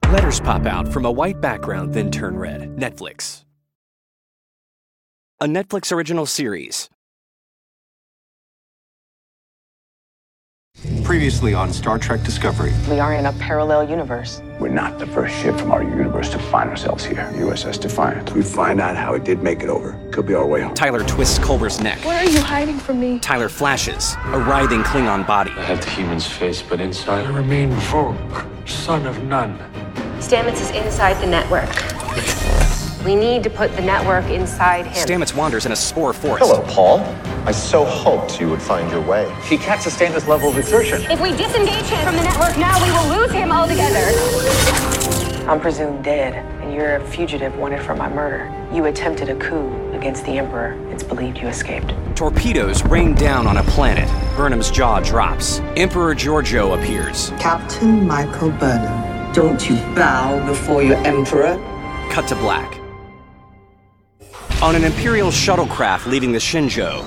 Letters pop out from a white background, then turn red. Netflix. A Netflix original series. Previously on Star Trek Discovery. We are in a parallel universe. We're not the first ship from our universe to find ourselves here. USS Defiant. We find out how it did make it over. Could be our way home. Tyler twists Culber's neck. Where are you hiding from me? Tyler flashes a writhing Klingon body. I have the human's face, but inside I remain Volk, son of none. Stamets is inside the network. We need to put the network inside him. Stamets wanders in a spore forest. Hello, Paul. I so hoped you would find your way. He can't sustain this level of exertion. If we disengage him from the network now, we will lose him altogether. I'm presumed dead, and you're a fugitive wanted for my murder. You attempted a coup against the Emperor. It's believed you escaped. Torpedoes rain down on a planet. Burnham's jaw drops. Emperor Giorgio appears. Captain Michael Burnham, don't you bow before your Emperor? Cut to black. On an Imperial shuttlecraft leaving the Shenzhou.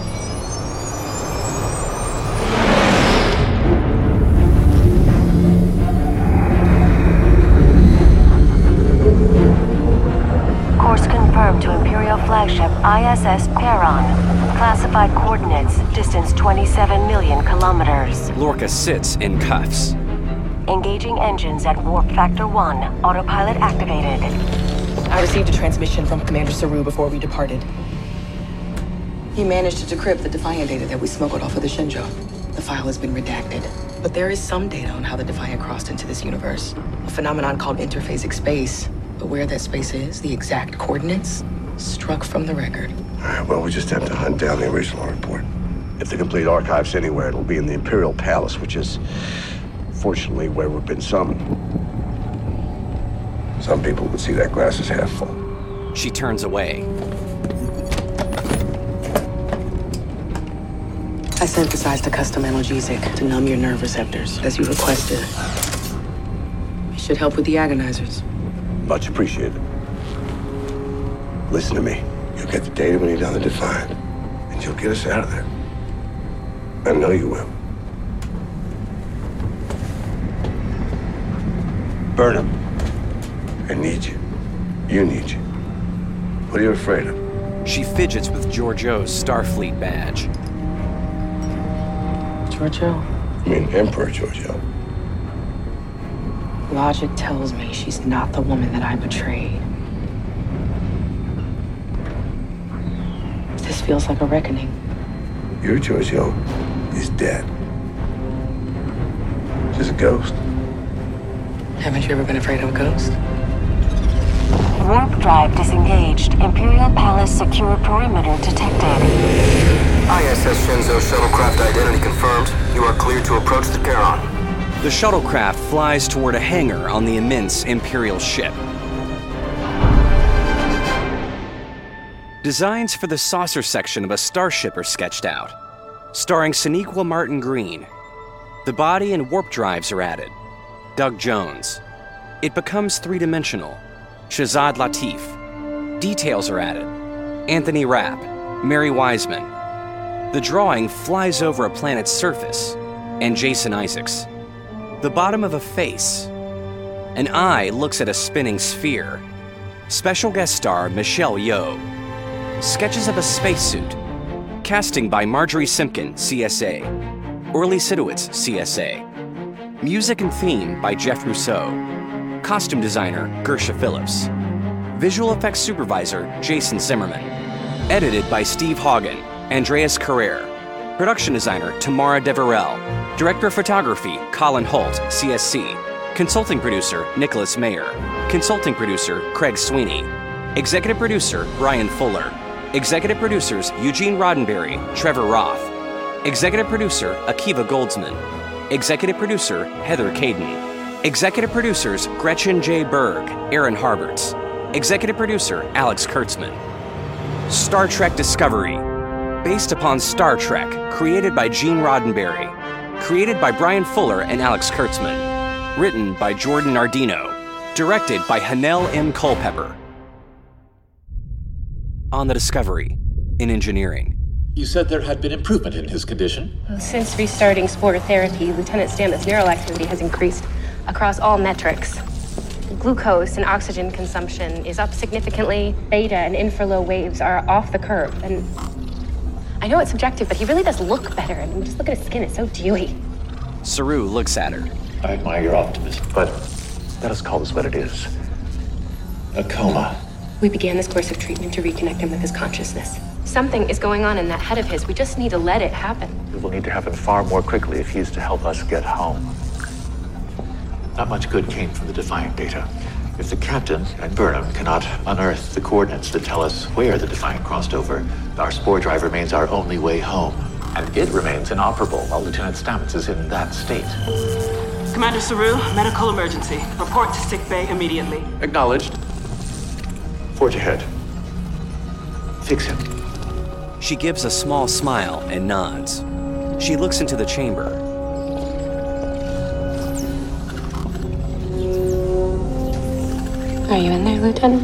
Course confirmed to Imperial flagship ISS Perron. Classified coordinates, distance 27 million kilometers. Lorca sits in cuffs. Engaging engines at warp factor 1, autopilot activated. I received a transmission from Commander Saru before we departed. He managed to decrypt the Defiant data that we smuggled off of the Shenzhou. The file has been redacted. But there is some data on how the Defiant crossed into this universe. A phenomenon called interphasic space. But where that space is, the exact coordinates, struck from the record. All right, well, we just have to hunt down the original report. If the complete archive's anywhere, it'll be in the Imperial Palace, which is, fortunately, where we've been summoned. Some people would see that glass as half full. She turns away. I synthesized a custom analgesic to numb your nerve receptors, as you requested. It should help with the agonizers. Much appreciated. Listen to me. You'll get the data we need on the Defiant, and you'll get us out of there. I know you will. Burnham, I need you. You need you. What are you afraid of? She fidgets with Giorgio's Starfleet badge. Giorgio? I mean, Emperor Giorgio. Logic tells me she's not the woman that I betrayed. This feels like a reckoning. Your Giorgio is dead. She's a ghost. Haven't you ever been afraid of a ghost? Warp drive disengaged. Imperial Palace secure perimeter detected. ISS Shenzhou shuttlecraft identity confirmed. You are cleared to approach the Charon. The shuttlecraft flies toward a hangar on the immense Imperial ship. Designs for the saucer section of a starship are sketched out, starring Sonequa Martin Green. The body and warp drives are added. Doug Jones. It becomes three-dimensional. Shazad Latif. Details are added. Anthony Rapp. Mary Wiseman. The drawing flies over a planet's surface, and Jason Isaacs. The bottom of a face. An eye looks at a spinning sphere. Special guest star Michelle Yeoh. Sketches of a spacesuit. Casting by Marjorie Simpkin, CSA. Orly Sidowitz, CSA. Music and theme by Jeff Rousseau. Costume designer Gersha Phillips. Visual effects supervisor Jason Zimmerman. Edited by Steve Haugen, Andreas Carrere. Production designer Tamara Deverell. Director of photography Colin Holt, CSC. Consulting producer Nicholas Mayer. Consulting producer Craig Sweeney. Executive producer Brian Fuller. Executive producers Eugene Roddenberry, Trevor Roth. Executive producer Akiva Goldsman. Executive producer Heather Caden. Executive producers Gretchen J. Berg, Aaron Harberts. Executive producer Alex Kurtzman. Star Trek Discovery. Based upon Star Trek, created by Gene Roddenberry. Created by Brian Fuller and Alex Kurtzman. Written by Jordan Ardino. Directed by Hanel M. Culpepper. On the Discovery, in engineering. You said there had been improvement in his condition? Since restarting spore therapy, Lieutenant Stamets' neural activity has increased across all metrics. Glucose and oxygen consumption is up significantly. Beta and infralow waves are off the curve. And I know it's subjective, but he really does look better. I mean, just look at his skin, it's so dewy. Saru looks at her. I admire your optimism, but let us call this what it is. A coma. We began this course of treatment to reconnect him with his consciousness. Something is going on in that head of his. We just need to let it happen. It will need to happen far more quickly if he is to help us get home. Not much good came from the Defiant data. If the captain and Burnham cannot unearth the coordinates that tell us where the Defiant crossed over, our spore drive remains our only way home. And it remains inoperable while Lieutenant Stamets is in that state. Commander Saru, medical emergency. Report to sick bay immediately. Acknowledged. Forge ahead. Fix him. She gives a small smile and nods. She looks into the chamber. Are you in there, Lieutenant?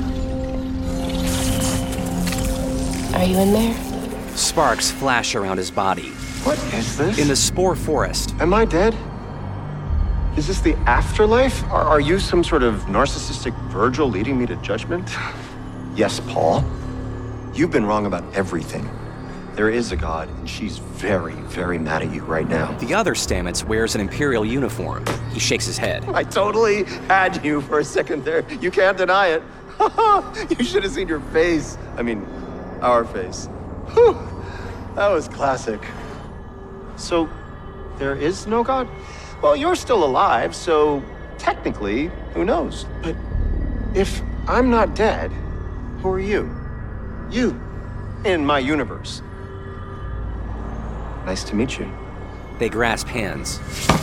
Are you in there? Sparks flash around his body. What is this? In the spore forest. Am I dead? Is this the afterlife? Are you some sort of narcissistic Virgil leading me to judgment? Yes, Paul. You've been wrong about everything. There is a God, and she's very, very mad at you right now. The other Stamets wears an Imperial uniform. He shakes his head. I totally had you for a second there. You can't deny it. You should have seen your face. I mean, our face. Whew. That was classic. So, there is no God? Well, you're still alive, so technically, who knows? But if I'm not dead, who are you? You, in my universe. Nice to meet you. They grasp hands.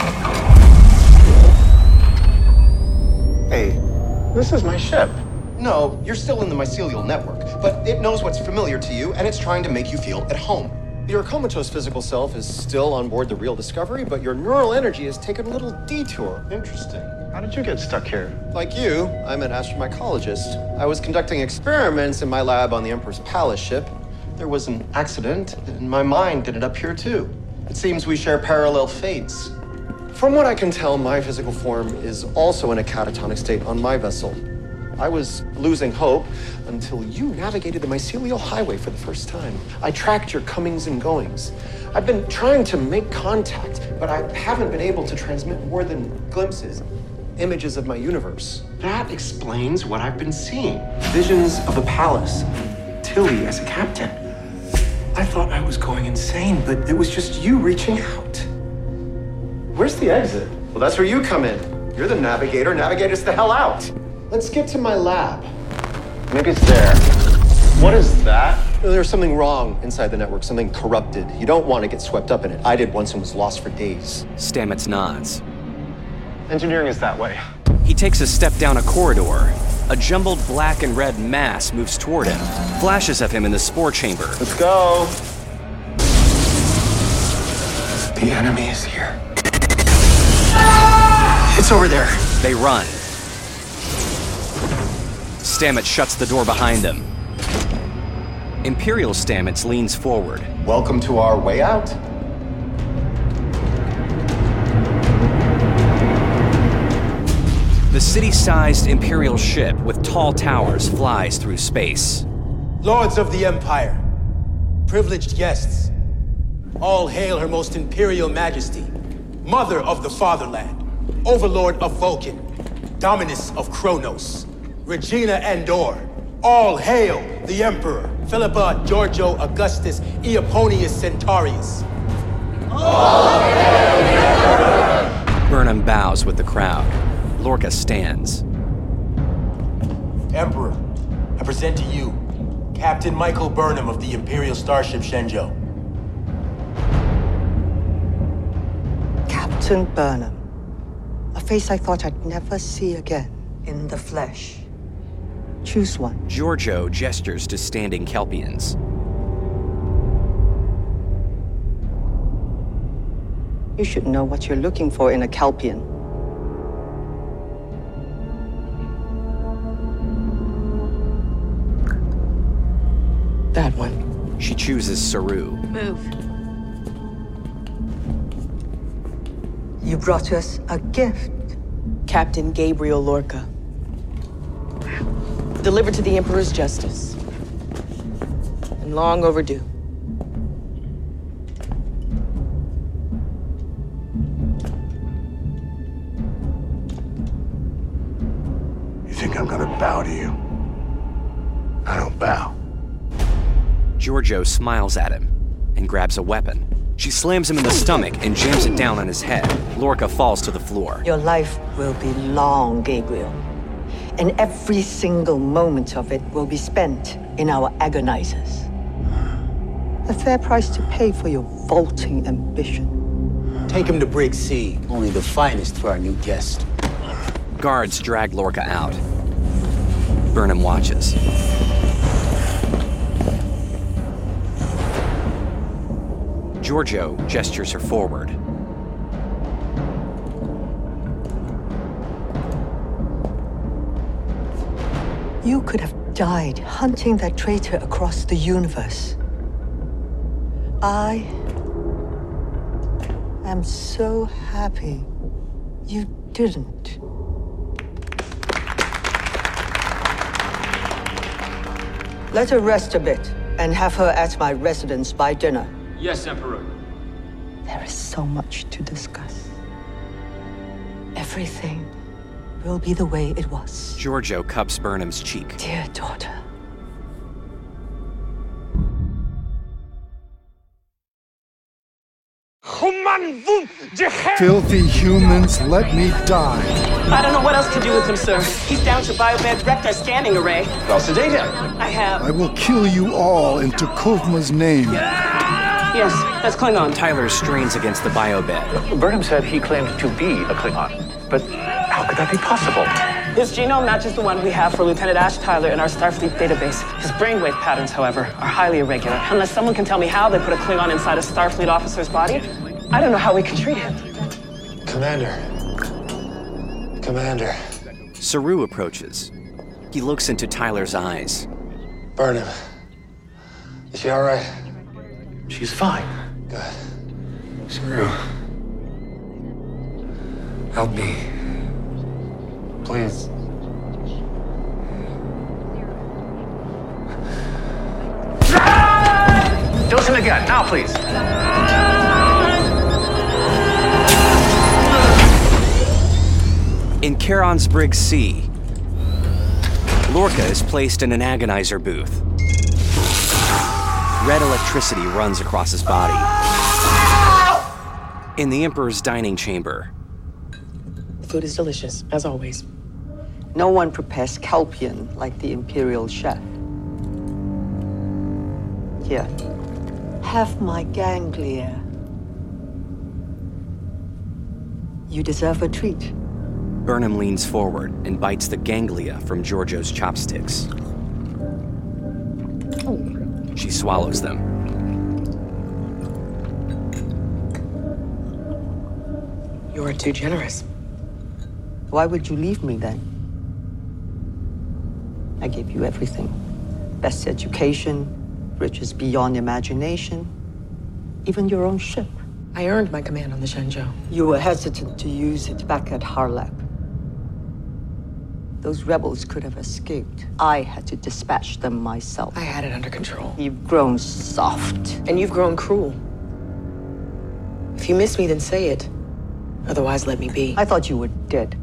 Hey, this is my ship. No, you're still in the mycelial network, but it knows what's familiar to you, and it's trying to make you feel at home. Your comatose physical self is still on board the real Discovery, but your neural energy has taken a little detour. Interesting. How did you get stuck here? Like you, I'm an astromycologist. I was conducting experiments in my lab on the Emperor's Palace ship. There was an accident, and my mind ended up here too. It seems we share parallel fates. From what I can tell, my physical form is also in a catatonic state on my vessel. I was losing hope until you navigated the mycelial highway for the first time. I tracked your comings and goings. I've been trying to make contact, but I haven't been able to transmit more than glimpses, images of my universe. That explains what I've been seeing. Visions of the palace, Tilly as a captain. I thought I was going insane, but it was just you reaching out. Where's the exit? Well, that's where you come in. You're the navigator. Navigate us the hell out. Let's get to my lab. Maybe it's there. What is that? There's something wrong inside the network, something corrupted. You don't want to get swept up in it. I did once and was lost for days. Stamets nods. Engineering is that way. He takes a step down a corridor. A jumbled black and red mass moves toward him, flashes of him in the spore chamber. Let's go. The enemy is here. It's over there. They run. Stamets shuts the door behind them. Imperial Stamets leans forward. Welcome to our way out. The city-sized Imperial ship with tall towers flies through space. Lords of the Empire, privileged guests, all hail Her Most Imperial Majesty, Mother of the Fatherland, Overlord of Vulcan, Dominus of Kronos, Regina Andor. All hail the Emperor, Philippa Giorgio Augustus Eoponius Centaurius. All hail the Emperor! Burnham bows with the crowd. Lorca stands. Emperor, I present to you Captain Michael Burnham of the Imperial Starship Shenzhou. Captain Burnham. A face I thought I'd never see again in the flesh. Choose one. Giorgio gestures to standing Kelpians. You should know what you're looking for in a Kelpian. That one. She chooses Saru. Move. You brought us a gift. Captain Gabriel Lorca. Delivered to the Emperor's justice. And long overdue. You think I'm gonna bow to you? I don't bow. Giorgio smiles at him and grabs a weapon. She slams him in the stomach and jams it down on his head. Lorca falls to the floor. Your life will be long, Gabriel. And every single moment of it will be spent in our agonizers. A fair price to pay for your vaulting ambition. Take him to Brig C. Only the finest for our new guest. Guards drag Lorca out. Burnham watches. Giorgio gestures her forward. You could have died hunting that traitor across the universe. I am so happy you didn't. Let her rest a bit and have her at my residence by dinner. Yes, Emperor. There is so much to discuss. Everything will be the way it was. Giorgio cups Burnham's cheek. Dear daughter. Filthy humans, let me die. I don't know what else to do with him, sir. He's down to Biobed's wrecked our scanning array. Well, sedate him. I have. I will kill you all in T'Kuvma's name. Yes, that's Klingon. Tyler strains against the biobed. Burnham said he claimed to be a Klingon, but how could that be possible? His genome matches the one we have for Lieutenant Ash Tyler in our Starfleet database. His brainwave patterns, however, are highly irregular. Unless someone can tell me how they put a Klingon inside a Starfleet officer's body, I don't know how we can treat him. Commander. Saru approaches. He looks into Tyler's eyes. Burnham. Is she all right? She's fine. Good. Saru. Help me. Please. Dose him again, now please. In Charon's Brig C, Lorca is placed in an agonizer booth. Red electricity runs across his body. In the Emperor's dining chamber, The food is delicious, as always. No one prepares Kelpian like the Imperial chef. Here, have my ganglia. You deserve a treat. Burnham leans forward and bites the ganglia from Giorgio's chopsticks. She swallows them. You are too generous. Why would you leave me then? I gave you everything. Best education, riches beyond imagination, even your own ship. I earned my command on the Shenzhou. You were hesitant to use it back at Harlap. Those rebels could have escaped. I had to dispatch them myself. I had it under control. You've grown soft. And you've grown cruel. If you miss me, then say it. Otherwise, let me be. I thought you were dead.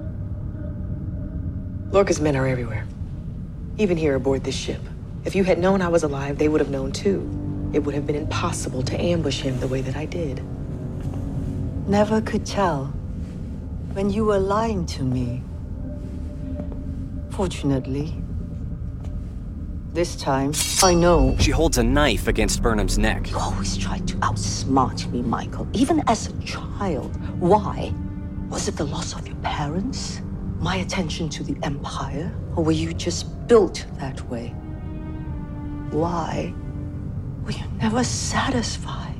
Lorca's men are everywhere. Even here aboard this ship. If you had known I was alive, they would have known too. It would have been impossible to ambush him the way that I did. Never could tell when you were lying to me. Fortunately, this time, I know. She holds a knife against Burnham's neck. You always tried to outsmart me, Michael, even as a child. Why? Was it the loss of your parents? My attention to the Empire? Or were you just built that way? Why were you never satisfied?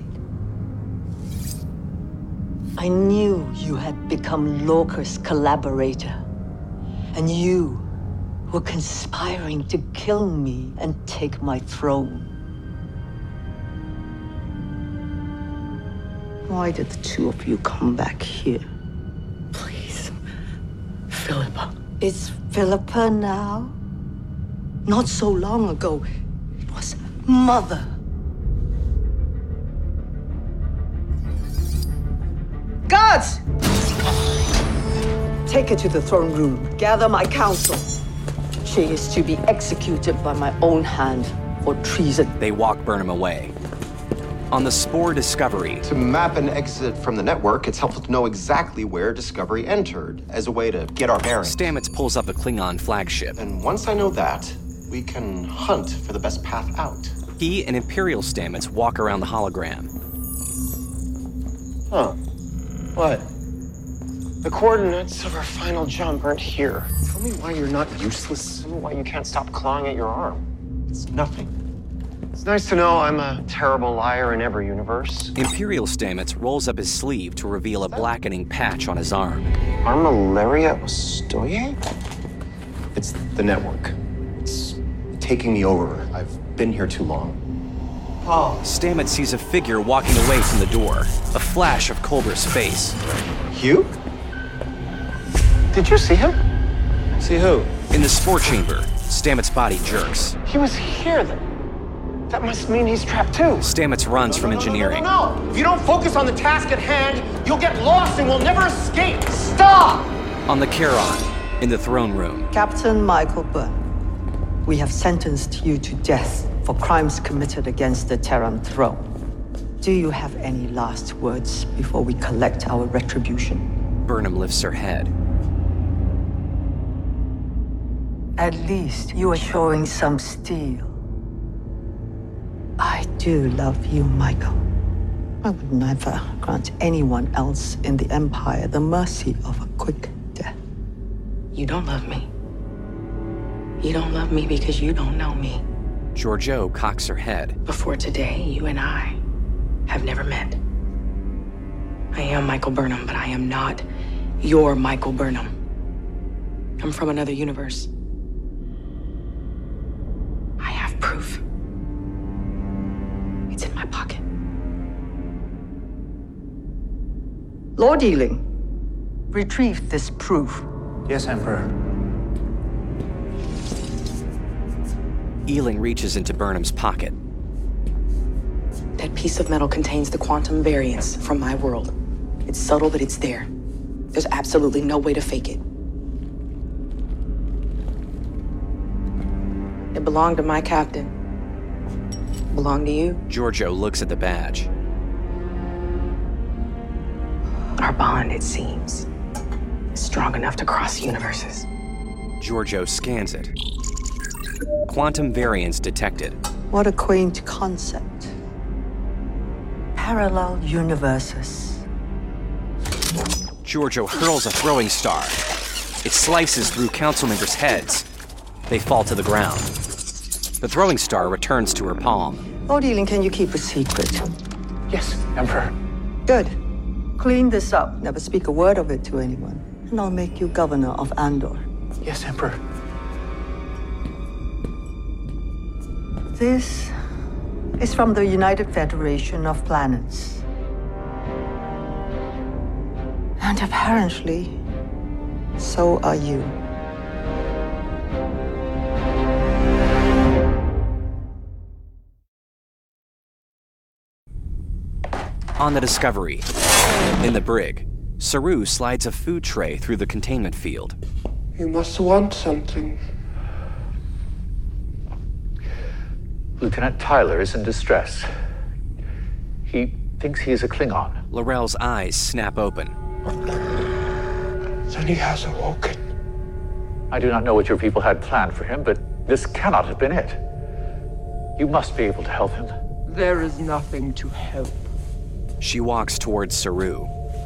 I knew you had become Lorca's collaborator. And you were conspiring to kill me and take my throne. Why did the two of you come back here? Please, Philippa. It's Philippa now? Not so long ago, it was Mother. Guards! Take her to the throne room. Gather my council. She is to be executed by my own hand for treason. They walk Burnham away. On the Spore Discovery. To map an exit from the network, it's helpful to know exactly where Discovery entered, as a way to get our bearings. Stamets pulls up a Klingon flagship. And once I know that, we can hunt for the best path out. He and Imperial Stamets walk around the hologram. Huh. What? The coordinates of our final jump aren't here. Tell me why you're not useless. Tell me why you can't stop clawing at your arm. It's nothing. It's nice to know I'm a terrible liar in every universe. Imperial Stamets rolls up his sleeve to reveal a blackening patch on his arm. Armillaria Ostoye? It's the network. It's taking me over. I've been here too long. Paul. Stamets sees a figure walking away from the door. A flash of Culber's face. Hugh? Did you see him? See who? In the Spore Chamber, Stamets' body jerks. He was here then. That must mean he's trapped too. Stamets runs from engineering. No! If you don't focus on the task at hand, you'll get lost and we'll never escape. Stop! On the Charon, in the throne room. Captain Michael Burnham, we have sentenced you to death for crimes committed against the Terran throne. Do you have any last words before we collect our retribution? Burnham lifts her head. At least you are showing some steel. I do love you, Michael. I would never grant anyone else in the Empire the mercy of a quick death. You don't love me. You don't love me because you don't know me. Georgiou cocks her head. Before today, you and I have never met. I am Michael Burnham, but I am not your Michael Burnham. I'm from another universe. I have proof. It's in my pocket. Lord Ealing, retrieve this proof. Yes, Emperor. Ealing reaches into Burnham's pocket. That piece of metal contains the quantum variance from my world. It's subtle, but it's there. There's absolutely no way to fake it. It belonged to my captain. It belonged to you. Georgiou looks at the badge. Our bond, it seems, is strong enough to cross universes. Georgiou scans it. Quantum variance detected. What a quaint concept. Parallel universes. Georgiou hurls a throwing star. It slices through council members' heads. They fall to the ground. The throwing star returns to her palm. Lord Ealing, can you keep a secret? Yes, Emperor. Good. Clean this up. Never speak a word of it to anyone. And I'll make you governor of Andor. Yes, Emperor. This is from the United Federation of Planets. And apparently, so are you. On the Discovery, in the brig, Saru slides a food tray through the containment field. You must want something. Lieutenant Tyler is in distress. He thinks he is a Klingon. L'Rell's eyes snap open. Then he has awoken. I do not know what your people had planned for him, but this cannot have been it. You must be able to help him. There is nothing to help. She walks towards Saru.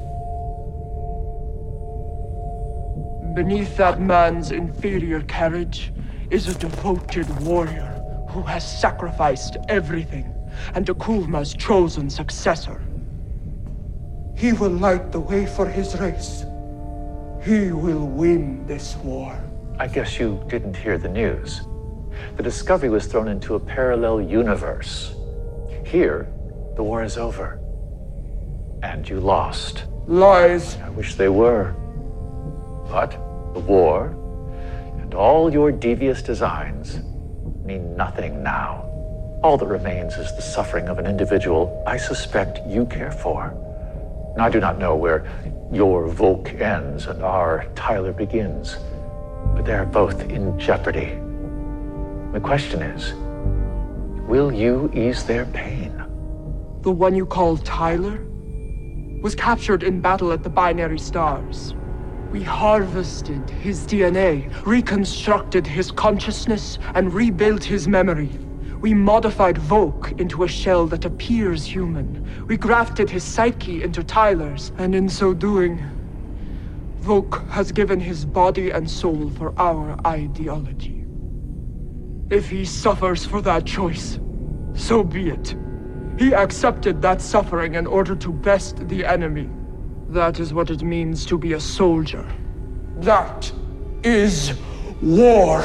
Beneath that man's inferior carriage is a devoted warrior who has sacrificed everything and Akulma's chosen successor. He will light the way for his race. He will win this war. I guess you didn't hear the news. The Discovery was thrown into a parallel universe. Here, the war is over. And you lost. Lies. I wish they were. But the war and all your devious designs mean nothing now. All that remains is the suffering of an individual I suspect you care for. And I do not know where your Volk ends and our Tyler begins, but they are both in jeopardy. The question is, will you ease their pain? The one you call Tyler was captured in battle at the Binary Stars. We harvested his DNA, reconstructed his consciousness, and rebuilt his memory. We modified Volk into a shell that appears human. We grafted his psyche into Tyler's, and in so doing, Volk has given his body and soul for our ideology. If he suffers for that choice, so be it. He accepted that suffering in order to best the enemy. That is what it means to be a soldier. That is war.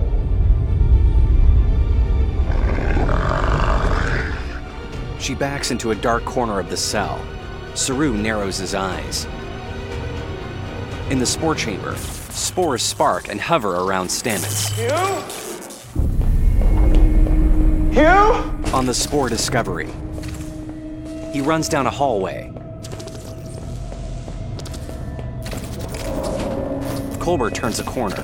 She backs into a dark corner of the cell. Saru narrows his eyes. In the spore chamber, spores spark and hover around Stamets. Hugh? On the spore discovery. He runs down a hallway. Culber turns a corner.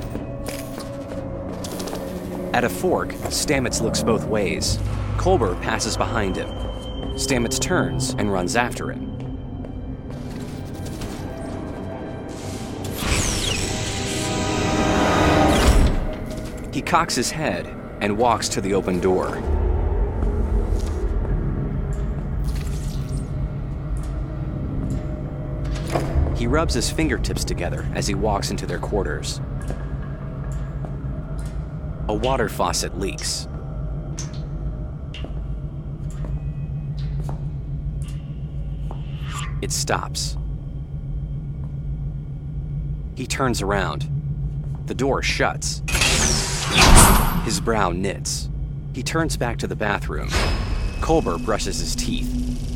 At a fork, Stamets looks both ways. Culber passes behind him. Stamets turns and runs after him. He cocks his head and walks to the open door. He rubs his fingertips together as he walks into their quarters. A water faucet leaks. It stops. He turns around. The door shuts. His brow knits. He turns back to the bathroom. Culber brushes his teeth.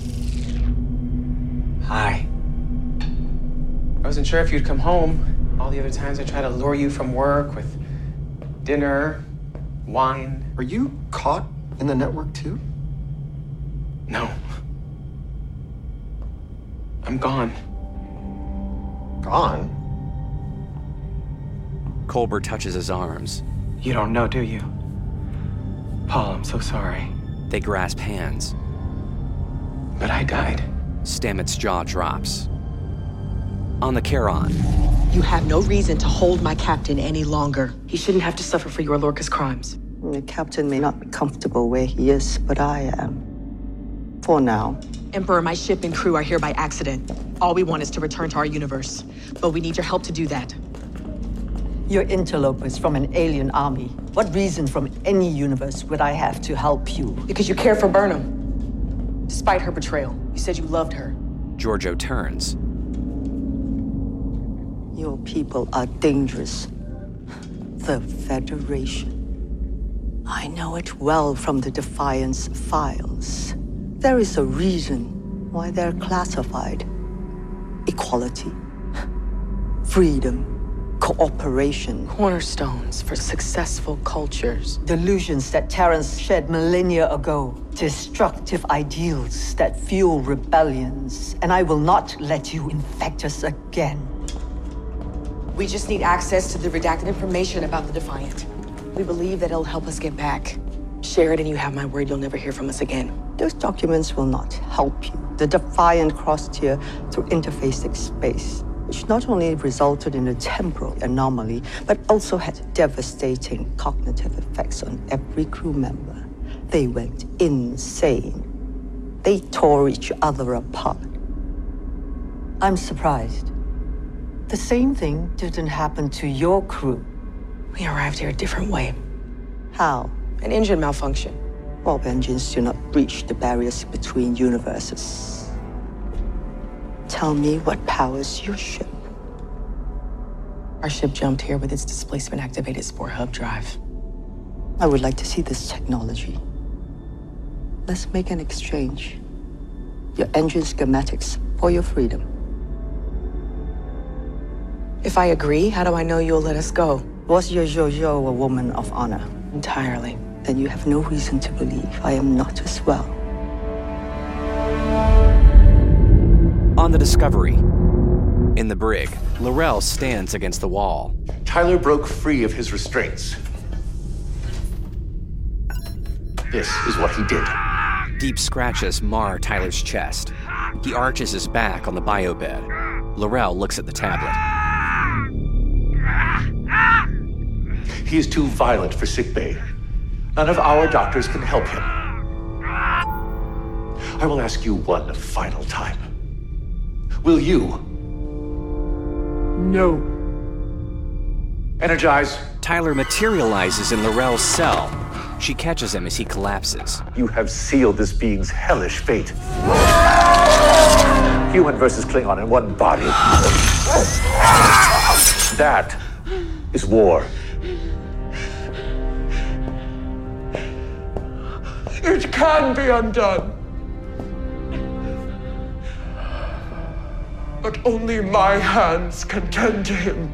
Hi. I wasn't sure if you'd come home. All the other times I tried to lure you from work with dinner, wine. Are you caught in the network too? No. I'm gone. Gone? Culber touches his arms. You don't know, do you? Paul, I'm so sorry. They grasp hands. But I died. Stamets' jaw drops. On the Charon. You have no reason to hold my captain any longer. He shouldn't have to suffer for your Lorca's crimes. The captain may not be comfortable where he is, but I am. For now. Emperor, my ship and crew are here by accident. All we want is to return to our universe. But we need your help to do that. You're interlopers from an alien army. What reason from any universe would I have to help you? Because you care for Burnham. Despite her betrayal, you said you loved her. Giorgio turns. Your people are dangerous. The Federation. I know it well from the Defiance files. There is a reason why they're classified. Equality. Freedom. Cooperation. Cornerstones for successful cultures. Delusions that Terrans shed millennia ago. Destructive ideals that fuel rebellions. And I will not let you infect us again. We just need access to the redacted information about the Defiant. We believe that it'll help us get back. Share it and you have my word you'll never hear from us again. Those documents will not help you. The Defiant crossed here through interfacic space, which not only resulted in a temporal anomaly, but also had devastating cognitive effects on every crew member. They went insane. They tore each other apart. I'm surprised. The same thing didn't happen to your crew. We arrived here a different way. How? An engine malfunction. Warp engines do not breach the barriers between universes. Tell me what powers your ship. Our ship jumped here with its displacement-activated Spore Hub drive. I would like to see this technology. Let's make an exchange. Your engine schematics for your freedom. If I agree, how do I know you'll let us go? Was your Jojo a woman of honor? Entirely. Then you have no reason to believe I am not as well. On the Discovery, in the brig, L'Rell stands against the wall. Tyler broke free of his restraints. This is what he did. Deep scratches mar Tyler's chest. He arches his back on the biobed. L'Rell looks at the tablet. He is too violent for sickbay. None of our doctors can help him. I will ask you one final time. Will you? No. Energize. Tyler materializes in L'Rell's cell. She catches him as he collapses. You have sealed this being's hellish fate. Human versus Klingon in one body. That is war. It can be undone. But only my hands can tend to him.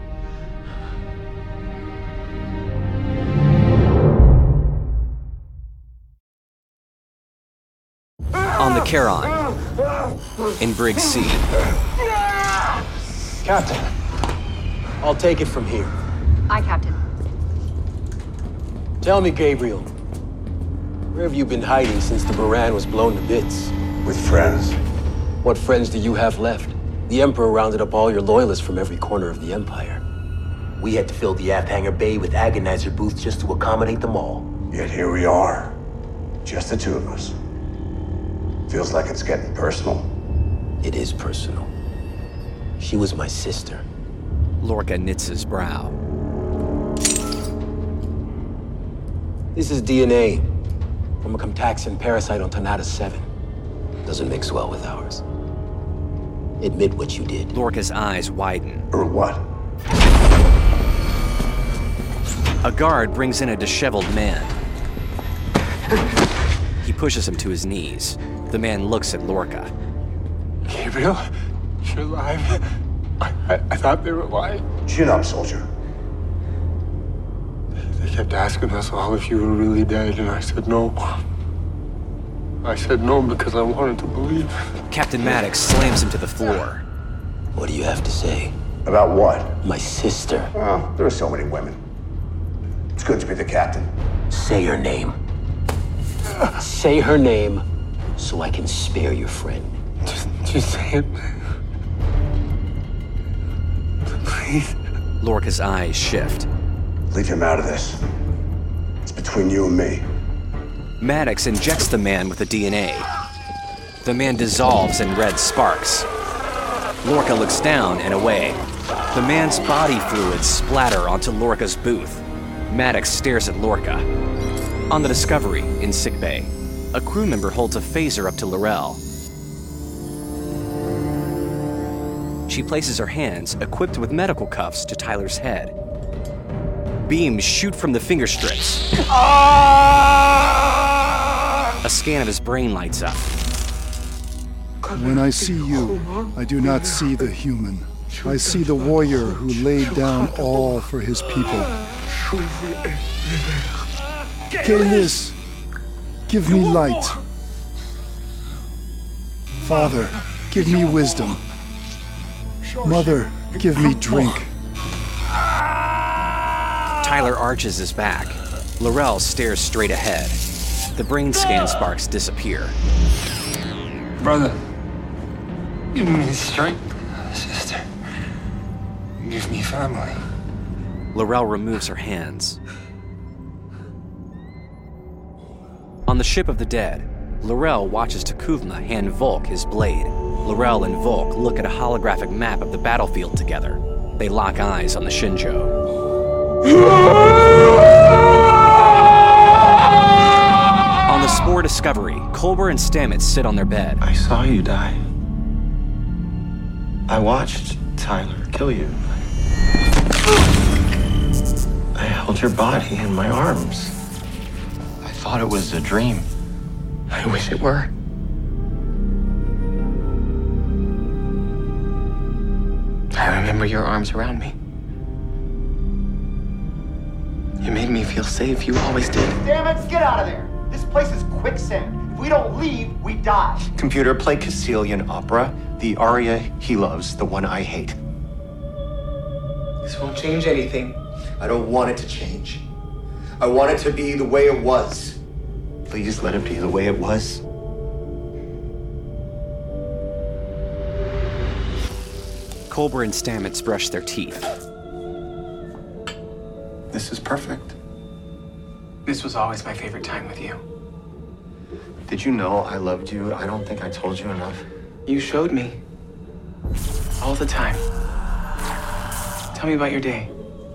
On the Charon, in Brig C. Captain, I'll take it from here. Aye, Captain. Tell me, Gabriel, where have you been hiding since the Moran was blown to bits? With friends. What friends do you have left? The Emperor rounded up all your loyalists from every corner of the Empire. We had to fill the aft hangar bay with agonizer booths just to accommodate them all. Yet here we are. Just the two of us. Feels like it's getting personal. It is personal. She was my sister. Lorca knits his brow. This is DNA from a Comtaxin parasite on Tanata 7. Doesn't mix well with ours. Admit what you did. Lorca's eyes widen. Or what? A guard brings in a disheveled man. He pushes him to his knees. The man looks at Lorca. Gabriel, you're alive. I thought they were alive. Chin up, soldier. They kept asking us all if you were really dead, and I said no. I said no because I wanted to believe. Captain Maddox slams him to the floor. What do you have to say? About what? My sister. Oh, there are so many women. It's good to be the captain. Say her name. Say her name so I can spare your friend. Just say it. Please. Lorca's eyes shift. Leave him out of this. It's between you and me. Maddox injects the man with the DNA. The man dissolves in red sparks. Lorca looks down and away. The man's body fluids splatter onto Lorca's booth. Maddox stares at Lorca. On the Discovery, in sickbay, a crew member holds a phaser up to L'Rell. She places her hands, equipped with medical cuffs, to Tyler's head. Beams shoot from the finger strips. A scan of his brain lights up. When I see you, I do not see the human. I see the warrior who laid down all for his people. Caelus, give me light. Father, give me wisdom. Mother, give me drink. Tyler arches his back. L'Rell stares straight ahead. The brain scan sparks disappear. Brother, give me strength. Sister, give me family. L'Rell removes her hands. On the ship of the dead, L'Rell watches T'Kuvma hand Volk his blade. L'Rell and Volk look at a holographic map of the battlefield together. They lock eyes on the Shinjo. On the Spore Discovery, Culber and Stamets sit on their bed. I saw you die. I watched Tyler kill you. I held your body in my arms. I thought it was a dream. I wish it were. I remember your arms around me. You made made me feel safe. You always did. Damn it, get out of there! This place is quicksand. If we don't leave, we die. Computer, play Castilian opera, the aria he loves, the one I hate. This won't change anything. I don't want it to change. I want it to be the way it was. Please let it be the way it was. Culber and Stamets brush their teeth. This is perfect. This was always my favorite time with you. Did you know I loved you? I don't think I told you enough. You showed me. All the time. Tell me about your day.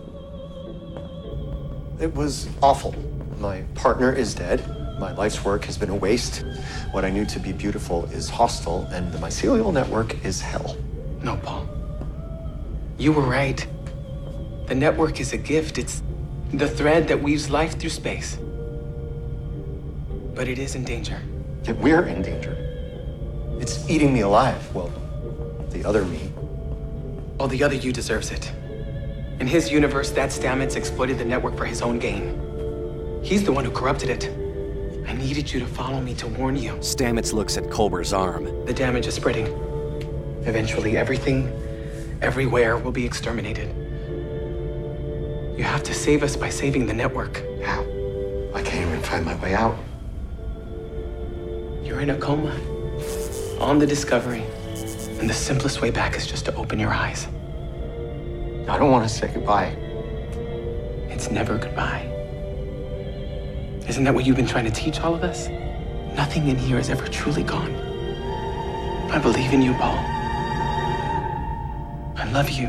It was awful. My partner is dead. My life's work has been a waste. What I knew to be beautiful is hostile, and the mycelial network is hell. No, Paul. You were right. The network is a gift. It's the thread that weaves life through space. But it is in danger. Yet we're in danger. It's eating me alive. Well, the other me. Oh, the other you deserves it. In his universe, that Stamets exploited the network for his own gain. He's the one who corrupted it. I needed you to follow me to warn you. Stamets looks at Culber's arm. The damage is spreading. Eventually, everything, everywhere will be exterminated. You have to save us by saving the network. How? I can't even find my way out. You're in a coma. On the Discovery. And the simplest way back is just to open your eyes. I don't want to say goodbye. It's never goodbye. Isn't that what you've been trying to teach all of us? Nothing in here is ever truly gone. I believe in you, Paul. I love you.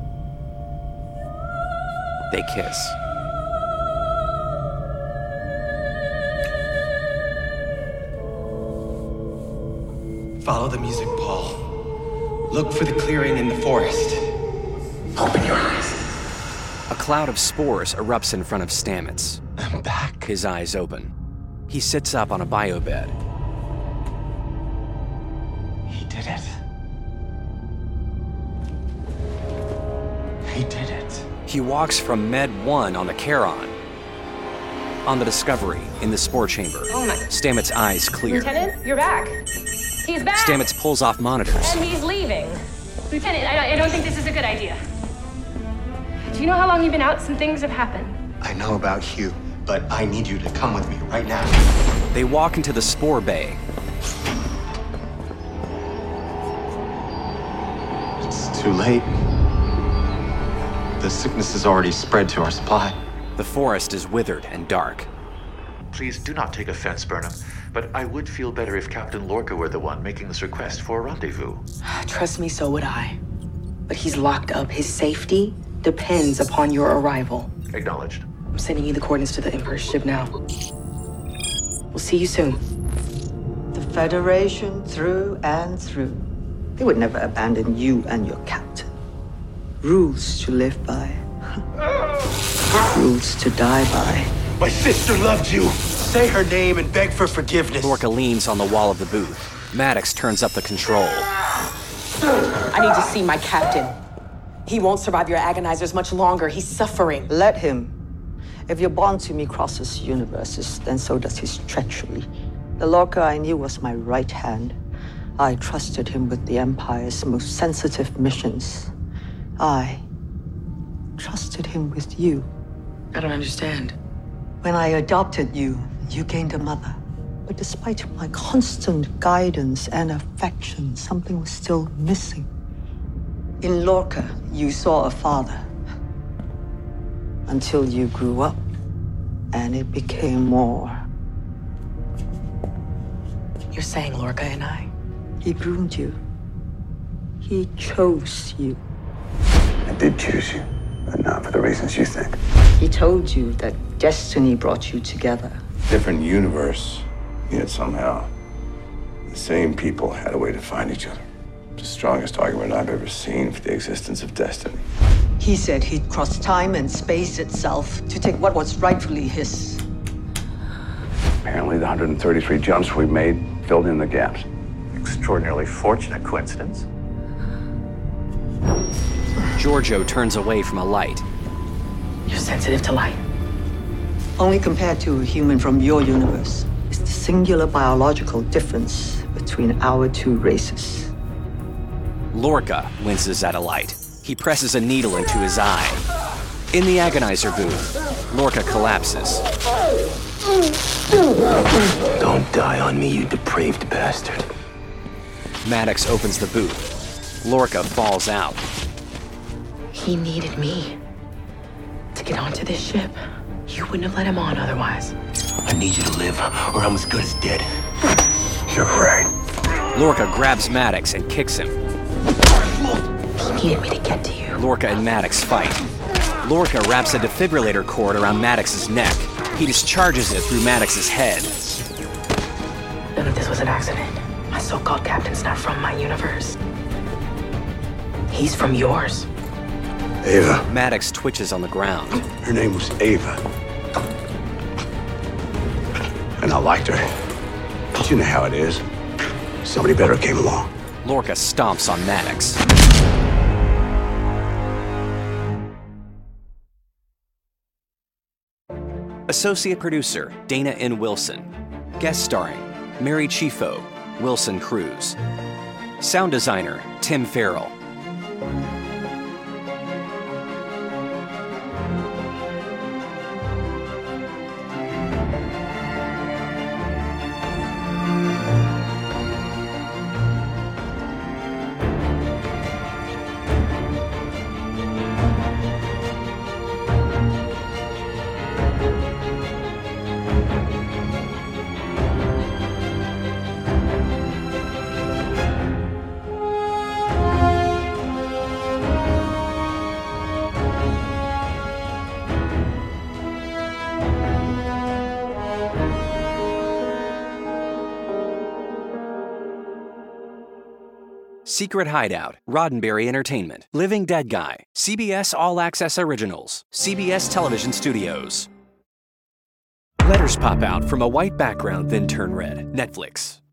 They kiss. Follow the music, Paul. Look for the clearing in the forest. Open your eyes. A cloud of spores erupts in front of Stamets. I'm back. His eyes open. He sits up on a biobed. He did it. He did it. He walks from Med 1 on the Charon. On the Discovery, in the spore chamber. Oh my. Stamets' eyes clear. Lieutenant, you're back. He's back. Stamets pulls off monitors. And he's leaving. Lieutenant, I don't think this is a good idea. Do you know how long you've been out? Some things have happened. I know about Hugh, but I need you to come with me right now. They walk into the spore bay. It's too late. The sickness has already spread to our supply. The forest is withered and dark. Please do not take offense, Burnham, but I would feel better if Captain Lorca were the one making this request for a rendezvous. Trust me, so would I. But he's locked up. His safety depends upon your arrival. Acknowledged. I'm sending you the coordinates to the Emperor's ship now. We'll see you soon. The Federation, through and through. They would never abandon you and your captain. Rules to live by. Rules to die by. My sister loved you. Say her name and beg for forgiveness. Lorca leans on the wall of the booth. Maddox turns up the control. I need to see my captain. He won't survive your agonizers much longer. He's suffering. Let him. If your bond to me crosses universes, then so does his treachery. The Lorca I knew was my right hand. I trusted him with the Empire's most sensitive missions. I trusted him with you. I don't understand. When I adopted you, you gained a mother. But despite my constant guidance and affection, something was still missing. In Lorca, you saw a father. Until you grew up, and it became more. You're saying Lorca and I? He groomed you. He chose you. I did choose you, but not for the reasons you think. He told you that destiny brought you together. Different universe, yet somehow the same people had a way to find each other. The strongest argument I've ever seen for the existence of destiny. He said he'd cross time and space itself to take what was rightfully his. Apparently the 133 jumps we made filled in the gaps. Extraordinarily fortunate coincidence. Giorgio turns away from a light. You're sensitive to light. only compared to a human from your universe, is the singular biological difference between our two races. Lorca winces at a light. He presses a needle into his eye. In the agonizer booth, Lorca collapses. Don't die on me, you depraved bastard. Maddox opens the booth. Lorca falls out. He needed me to get onto this ship. You wouldn't have let him on otherwise. I need you to live, or I'm as good as dead. You're right. Lorca grabs Maddox and kicks him. He needed me to get to you. Lorca and Maddox fight. Lorca wraps a defibrillator cord around Maddox's neck. He discharges it through Maddox's head. None of this was an accident. My so-called captain's not from my universe. He's from yours. Ava. Maddox twitches on the ground. Her name was Ava. And I liked her. But you know how it is. Somebody better came along. Lorca stomps on Maddox. Associate producer, Dana N. Wilson. Guest starring, Mary Chifo, Wilson Cruz. Sound designer, Tim Farrell. Secret Hideout, Roddenberry Entertainment, Living Dead Guy, CBS All Access Originals, CBS Television Studios. Letters pop out from a white background, then turn red. Netflix.